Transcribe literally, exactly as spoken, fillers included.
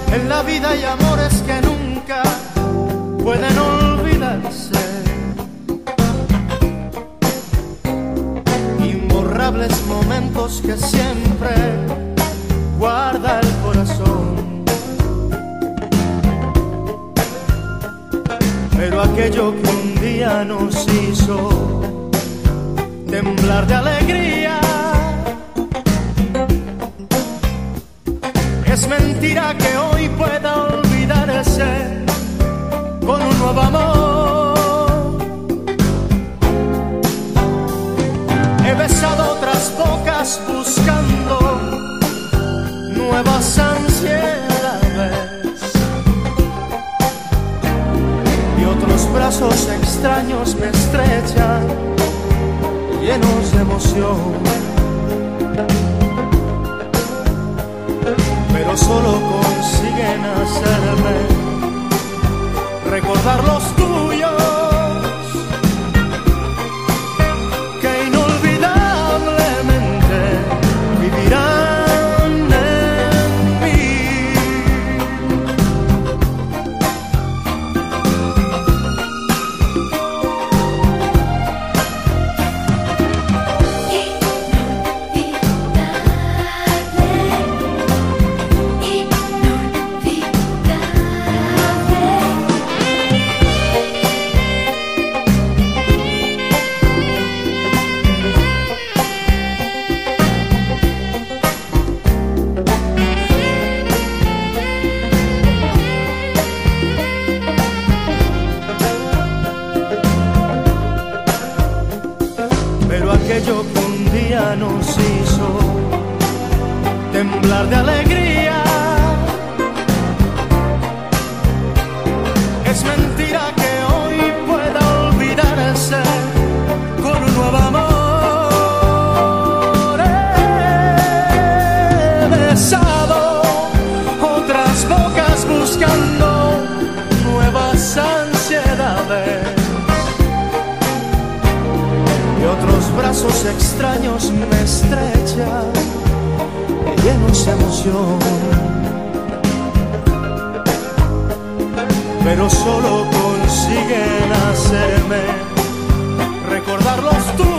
En la vida hay amores que nunca pueden olvidarse, imborrables momentos que siempre guarda el corazón. Pero aquello que un día nos hizo temblar de alegría, es mentira que hoy pueda olvidarse con un nuevo amor. He besado otras bocas buscando nuevas ansiedades, y otros brazos extraños me estrechan llenos de emoción. Pero solo consiguen hacerme recordar los tuyos, que inolvidablemente vivirán en mí. Aquello que un día nos hizo temblar de alegría, es mentira que hoy pueda olvidarse con un nuevo amor. He besado otras bocas buscando nuevas ansiedades, y otros brazos extraños me estrechan, llenos de emoción. Pero solo consiguen hacerme recordar los tuyos.